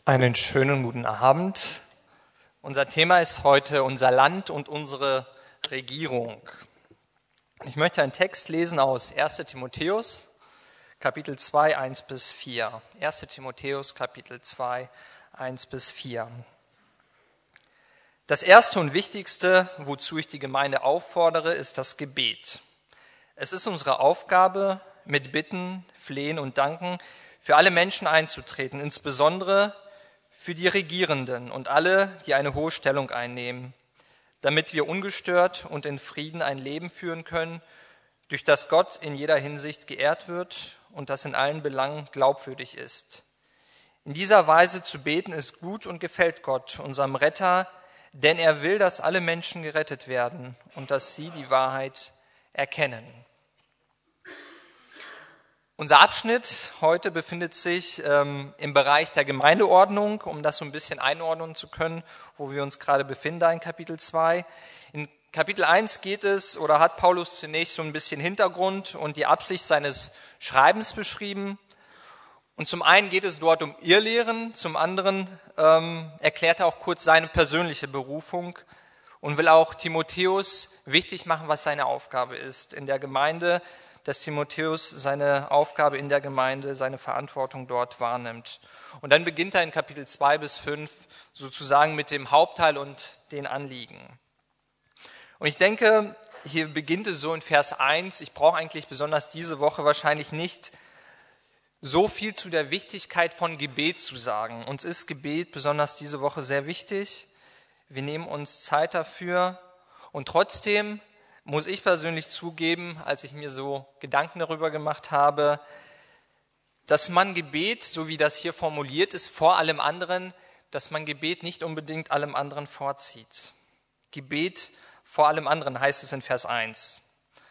Einen schönen guten Abend. Unser Thema ist heute unser Land und unsere Regierung. Ich möchte einen Text lesen aus 1. Timotheus, Kapitel 2, 1 bis 4. 1. Timotheus, Kapitel 2, 1 bis 4. Das Erste und Wichtigste, wozu ich die Gemeinde auffordere, ist das Gebet. Es ist unsere Aufgabe, mit Bitten, Flehen und Danken für alle Menschen einzutreten, insbesondere für die Regierenden und alle, die eine hohe Stellung einnehmen, damit wir ungestört und in Frieden ein Leben führen können, durch das Gott in jeder Hinsicht geehrt wird und das in allen Belangen glaubwürdig ist. In dieser Weise zu beten ist gut und gefällt Gott, unserem Retter, denn er will, dass alle Menschen gerettet werden und dass sie die Wahrheit erkennen. Unser Abschnitt heute befindet sich im Bereich der Gemeindeordnung, um das so ein bisschen einordnen zu können, wo wir uns gerade befinden, da in Kapitel 2. In Kapitel 1 geht es, oder hat Paulus zunächst so ein bisschen Hintergrund und die Absicht seines Schreibens beschrieben. Und zum einen geht es dort um Irrlehren, zum anderen erklärt er auch kurz seine persönliche Berufung und will auch Timotheus wichtig machen, was seine Aufgabe ist in der Gemeinde, dass Timotheus seine Aufgabe in der Gemeinde, seine Verantwortung dort wahrnimmt. Und dann beginnt er in Kapitel 2 bis 5 sozusagen mit dem Hauptteil und den Anliegen. Und ich denke, hier beginnt es so in Vers 1, ich brauche eigentlich besonders diese Woche wahrscheinlich nicht so viel zu der Wichtigkeit von Gebet zu sagen. Uns ist Gebet besonders diese Woche sehr wichtig. Wir nehmen uns Zeit dafür und trotzdem muss ich persönlich zugeben, als ich mir so Gedanken darüber gemacht habe, dass man Gebet, so wie das hier formuliert ist, vor allem anderen, dass man Gebet nicht unbedingt allem anderen vorzieht. Gebet vor allem anderen heißt es in Vers 1.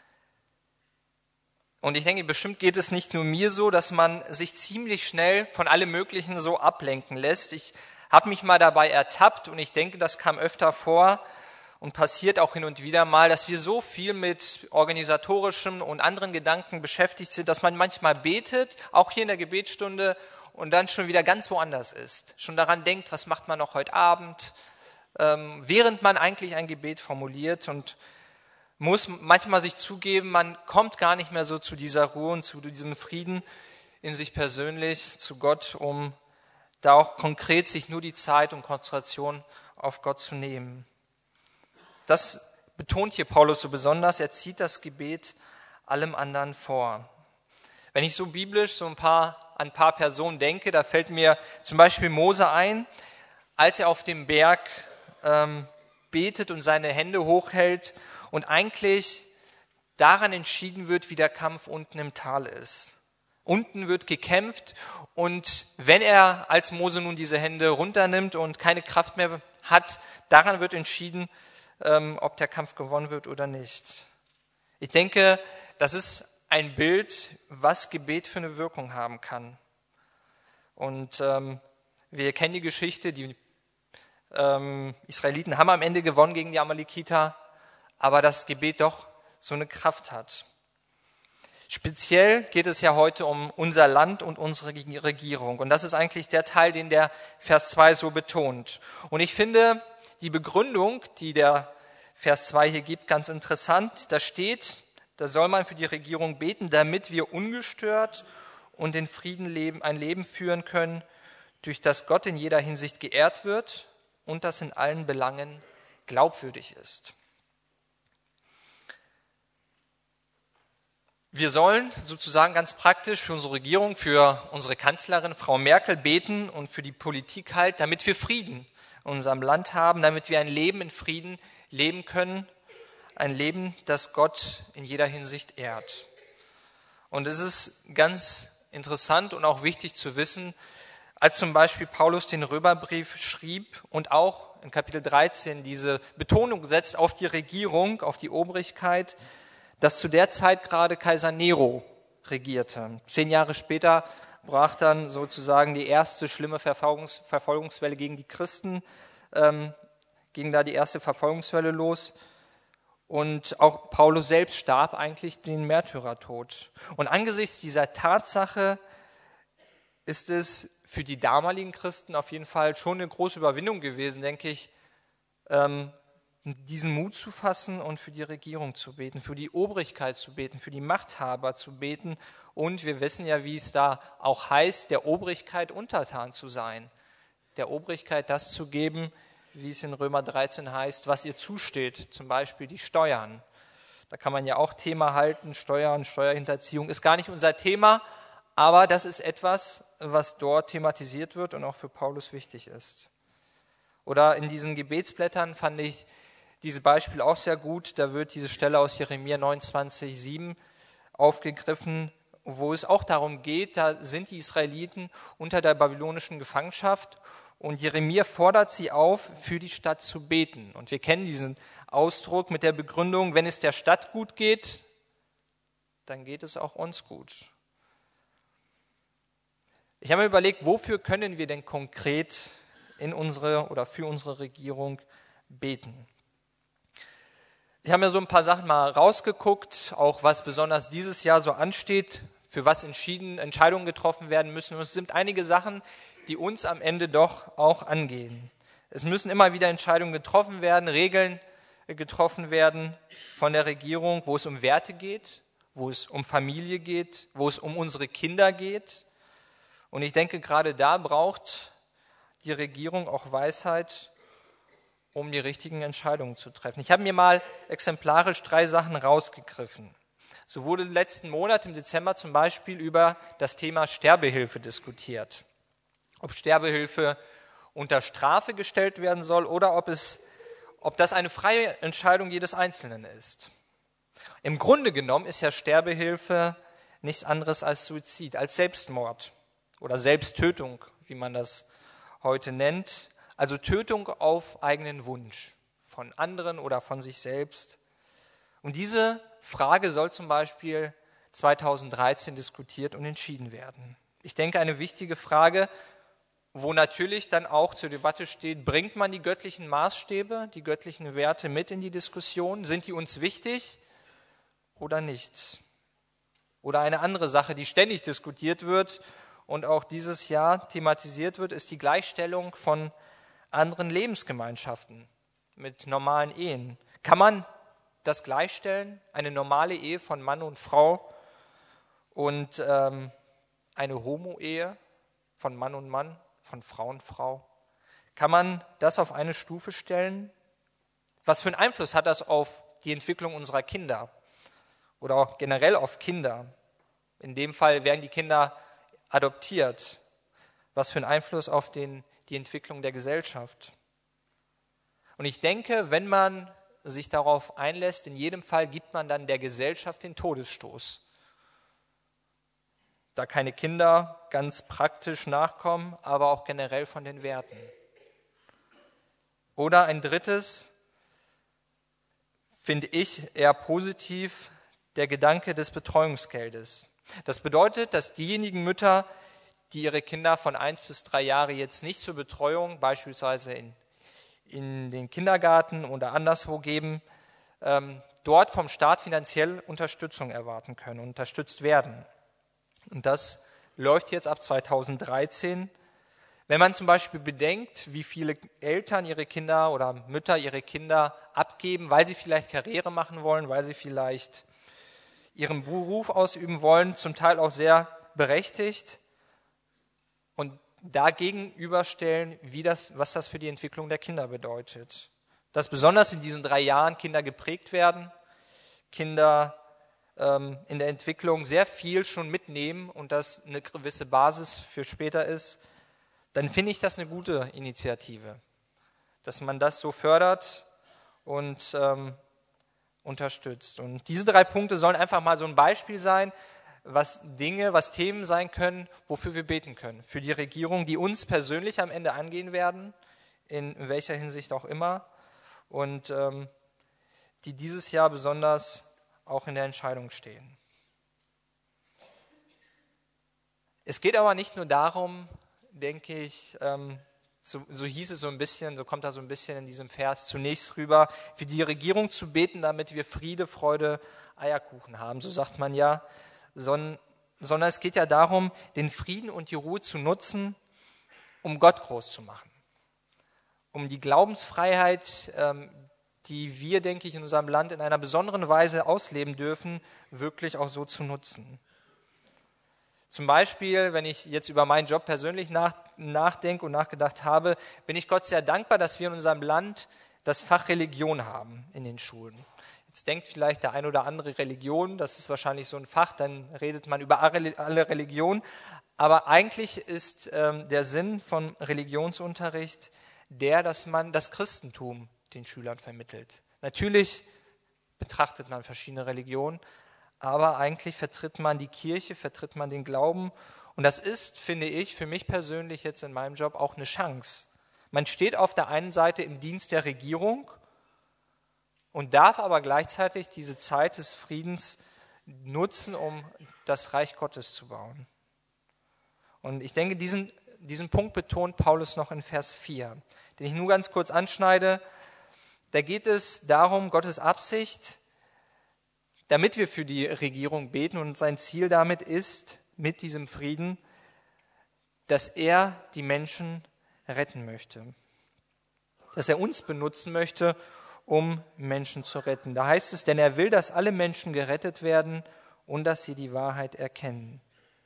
Und ich denke, bestimmt geht es nicht nur mir so, dass man sich ziemlich schnell von allem Möglichen so ablenken lässt. Ich habe mich mal dabei ertappt und ich denke, das kam öfter vor, und passiert auch hin und wieder mal, dass wir so viel mit organisatorischem und anderen Gedanken beschäftigt sind, dass man manchmal betet, auch hier in der Gebetsstunde, und dann schon wieder ganz woanders ist. Schon daran denkt, was macht man noch heute Abend, während man eigentlich ein Gebet formuliert, und muss manchmal sich zugeben, man kommt gar nicht mehr so zu dieser Ruhe und zu diesem Frieden in sich persönlich, zu Gott, um da auch konkret sich nur die Zeit und Konzentration auf Gott zu nehmen. Das betont hier Paulus so besonders, er zieht das Gebet allem anderen vor. Wenn ich so biblisch an ein paar Personen denke, da fällt mir zum Beispiel Mose ein, als er auf dem Berg betet und seine Hände hochhält und eigentlich daran entschieden wird, wie der Kampf unten im Tal ist. Unten wird gekämpft und wenn er als Mose nun diese Hände runternimmt und keine Kraft mehr hat, daran wird entschieden, ob der Kampf gewonnen wird oder nicht. Ich denke, das ist ein Bild, was Gebet für eine Wirkung haben kann. Und wir kennen die Geschichte, die Israeliten haben am Ende gewonnen gegen die Amalekiter, aber das Gebet doch so eine Kraft hat. Speziell geht es ja heute um unser Land und unsere Regierung. Und das ist eigentlich der Teil, den der Vers 2 so betont. Und ich finde die Begründung, die der Vers 2 hier gibt, ganz interessant. Da steht, da soll man für die Regierung beten, damit wir ungestört und in Frieden ein Leben führen können, durch das Gott in jeder Hinsicht geehrt wird und das in allen Belangen glaubwürdig ist. Wir sollen sozusagen ganz praktisch für unsere Regierung, für unsere Kanzlerin Frau Merkel beten und für die Politik halt, damit wir Frieden in unserem Land haben, damit wir ein Leben in Frieden leben können, ein Leben, das Gott in jeder Hinsicht ehrt. Und es ist ganz interessant und auch wichtig zu wissen, als zum Beispiel Paulus den Römerbrief schrieb und auch in Kapitel 13 diese Betonung setzt auf die Regierung, auf die Obrigkeit, dass zu der Zeit gerade Kaiser Nero regierte. 10 Jahre später brach dann sozusagen die erste schlimme Verfolgungswelle gegen die Christen, ging da die erste Verfolgungswelle los. Und auch Paulus selbst starb eigentlich den Märtyrertod. Und angesichts dieser Tatsache ist es für die damaligen Christen auf jeden Fall schon eine große Überwindung gewesen, denke ich, diesen Mut zu fassen und für die Regierung zu beten, für die Obrigkeit zu beten, für die Machthaber zu beten. Und wir wissen ja, wie es da auch heißt, der Obrigkeit untertan zu sein, der Obrigkeit das zu geben, wie es in Römer 13 heißt, was ihr zusteht, zum Beispiel die Steuern. Da kann man ja auch Thema halten, Steuern, Steuerhinterziehung ist gar nicht unser Thema, aber das ist etwas, was dort thematisiert wird und auch für Paulus wichtig ist. Oder in diesen Gebetsblättern fand ich dieses Beispiel auch sehr gut. Da wird diese Stelle aus Jeremia 29,7 aufgegriffen, wo es auch darum geht, da sind die Israeliten unter der babylonischen Gefangenschaft und Jeremia fordert sie auf, für die Stadt zu beten. Und wir kennen diesen Ausdruck mit der Begründung, wenn es der Stadt gut geht, dann geht es auch uns gut. Ich habe mir überlegt, wofür können wir denn konkret in unsere oder für unsere Regierung beten? Ich habe mir so ein paar Sachen mal rausgeguckt, auch was besonders dieses Jahr so ansteht, für was Entscheidungen getroffen werden müssen. Und es sind einige Sachen, die uns am Ende doch auch angehen. Es müssen immer wieder Entscheidungen getroffen werden, Regeln getroffen werden von der Regierung, wo es um Werte geht, wo es um Familie geht, wo es um unsere Kinder geht. Und ich denke, gerade da braucht die Regierung auch Weisheit, um die richtigen Entscheidungen zu treffen. Ich habe mir mal exemplarisch 3 Sachen rausgegriffen. So wurde letzten Monat im Dezember zum Beispiel über das Thema Sterbehilfe diskutiert. Ob Sterbehilfe unter Strafe gestellt werden soll oder ob das eine freie Entscheidung jedes Einzelnen ist. Im Grunde genommen ist ja Sterbehilfe nichts anderes als Suizid, als Selbstmord oder Selbsttötung, wie man das heute nennt. Also Tötung auf eigenen Wunsch von anderen oder von sich selbst. Und diese Frage soll zum Beispiel 2013 diskutiert und entschieden werden. Ich denke, eine wichtige Frage, wo natürlich dann auch zur Debatte steht, bringt man die göttlichen Maßstäbe, die göttlichen Werte mit in die Diskussion? Sind die uns wichtig oder nicht? Oder eine andere Sache, die ständig diskutiert wird und auch dieses Jahr thematisiert wird, ist die Gleichstellung von anderen Lebensgemeinschaften mit normalen Ehen. Kann man das gleichstellen, eine normale Ehe von Mann und Frau und eine Homo-Ehe von Mann und Mann, von Frau und Frau? Kann man das auf eine Stufe stellen? Was für einen Einfluss hat das auf die Entwicklung unserer Kinder oder auch generell auf Kinder? In dem Fall werden die Kinder adoptiert. Was für einen Einfluss auf die Entwicklung der Gesellschaft? Und ich denke, wenn man sich darauf einlässt, in jedem Fall gibt man dann der Gesellschaft den Todesstoß. Da keine Kinder ganz praktisch nachkommen, aber auch generell von den Werten. Oder ein drittes, finde ich eher positiv, der Gedanke des Betreuungsgeldes. Das bedeutet, dass diejenigen Mütter, die ihre Kinder von 1 bis 3 Jahre jetzt nicht zur Betreuung, beispielsweise in den Kindergarten oder anderswo geben, dort vom Staat finanziell Unterstützung erwarten können, unterstützt werden. Und das läuft jetzt ab 2013. Wenn man zum Beispiel bedenkt, wie viele Eltern ihre Kinder oder Mütter ihre Kinder abgeben, weil sie vielleicht Karriere machen wollen, weil sie vielleicht ihren Beruf ausüben wollen, zum Teil auch sehr berechtigt, und dagegen überstellen, was das für die Entwicklung der Kinder bedeutet. Dass besonders in diesen 3 Jahren Kinder geprägt werden, Kinder in der Entwicklung sehr viel schon mitnehmen und das eine gewisse Basis für später ist, dann finde ich das eine gute Initiative, dass man das so fördert und unterstützt. Und diese 3 Punkte sollen einfach mal so ein Beispiel sein, was Themen sein können, wofür wir beten können. Für die Regierung, die uns persönlich am Ende angehen werden, in welcher Hinsicht auch immer, und die dieses Jahr besonders auch in der Entscheidung stehen. Es geht aber nicht nur darum, denke ich, so hieß es so ein bisschen, so kommt da so ein bisschen in diesem Vers zunächst rüber, für die Regierung zu beten, damit wir Friede, Freude, Eierkuchen haben, so sagt man ja, sondern sondern es geht ja darum, den Frieden und die Ruhe zu nutzen, um Gott groß zu machen. Um die Glaubensfreiheit, die wir, denke ich, in unserem Land in einer besonderen Weise ausleben dürfen, wirklich auch so zu nutzen. Zum Beispiel, wenn ich jetzt über meinen Job persönlich nachdenke und nachgedacht habe, bin ich Gott sehr dankbar, dass wir in unserem Land das Fach Religion haben in den Schulen. Jetzt denkt vielleicht der ein oder andere Religion, das ist wahrscheinlich so ein Fach, dann redet man über alle Religionen. Aber eigentlich ist der Sinn von Religionsunterricht dass man das Christentum den Schülern vermittelt. Natürlich betrachtet man verschiedene Religionen, aber eigentlich vertritt man die Kirche, vertritt man den Glauben. Und das ist, finde ich, für mich persönlich jetzt in meinem Job auch eine Chance. Man steht auf der einen Seite im Dienst der Regierung und darf aber gleichzeitig diese Zeit des Friedens nutzen, um das Reich Gottes zu bauen. Und ich denke, diesen Punkt betont Paulus noch in Vers 4, den ich nur ganz kurz anschneide. Da geht es darum, Gottes Absicht, damit wir für die Regierung beten, und sein Ziel damit ist, mit diesem Frieden, dass er die Menschen retten möchte. Dass er uns benutzen möchte, um Menschen zu retten. Da heißt es, denn er will, dass alle Menschen gerettet werden und dass sie die Wahrheit erkennen.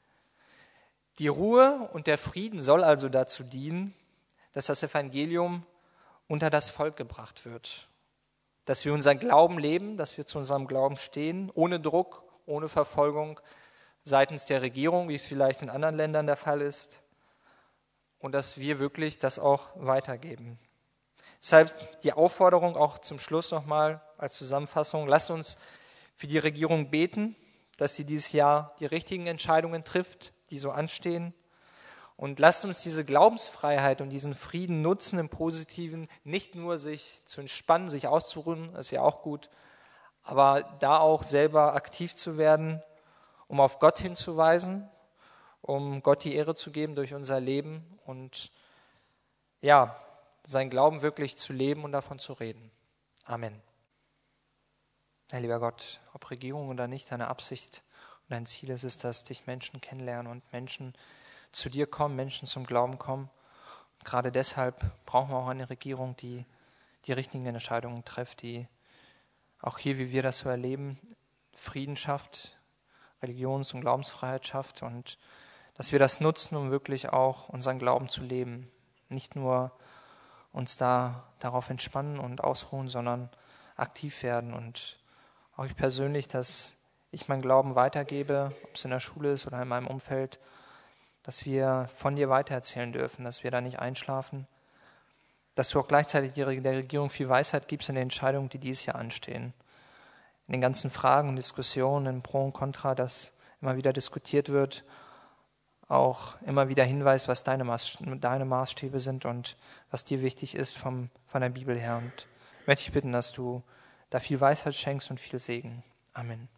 Die Ruhe und der Frieden soll also dazu dienen, dass das Evangelium unter das Volk gebracht wird. Dass wir unseren Glauben leben, dass wir zu unserem Glauben stehen, ohne Druck, ohne Verfolgung seitens der Regierung, wie es vielleicht in anderen Ländern der Fall ist, und dass wir wirklich das auch weitergeben. Deshalb die Aufforderung auch zum Schluss nochmal als Zusammenfassung: Lasst uns für die Regierung beten, dass sie dieses Jahr die richtigen Entscheidungen trifft, die so anstehen. Und lasst uns diese Glaubensfreiheit und diesen Frieden nutzen im Positiven, nicht nur sich zu entspannen, sich auszuruhen, ist ja auch gut, aber da auch selber aktiv zu werden, um auf Gott hinzuweisen, um Gott die Ehre zu geben durch unser Leben und ja, seinen Glauben wirklich zu leben und davon zu reden. Amen. Herr lieber Gott, ob Regierung oder nicht, deine Absicht und dein Ziel ist es, dass dich Menschen kennenlernen und Menschen zu dir kommen, Menschen zum Glauben kommen. Und gerade deshalb brauchen wir auch eine Regierung, die die richtigen Entscheidungen trifft, die auch hier, wie wir das so erleben, Frieden schafft, Religions- und Glaubensfreiheit schafft und dass wir das nutzen, um wirklich auch unseren Glauben zu leben. Nicht nur uns darauf entspannen und ausruhen, sondern aktiv werden. Und auch ich persönlich, dass ich meinen Glauben weitergebe, ob es in der Schule ist oder in meinem Umfeld, dass wir von dir weitererzählen dürfen, dass wir da nicht einschlafen, dass du auch gleichzeitig der Regierung viel Weisheit gibst in den Entscheidungen, die dieses Jahr anstehen. In den ganzen Fragen und Diskussionen, in Pro und Contra, dass immer wieder diskutiert wird, auch immer wieder Hinweis, was deine Maßstäbe sind und was dir wichtig ist von der Bibel her. Und möchte ich bitten, dass du da viel Weisheit schenkst und viel Segen. Amen.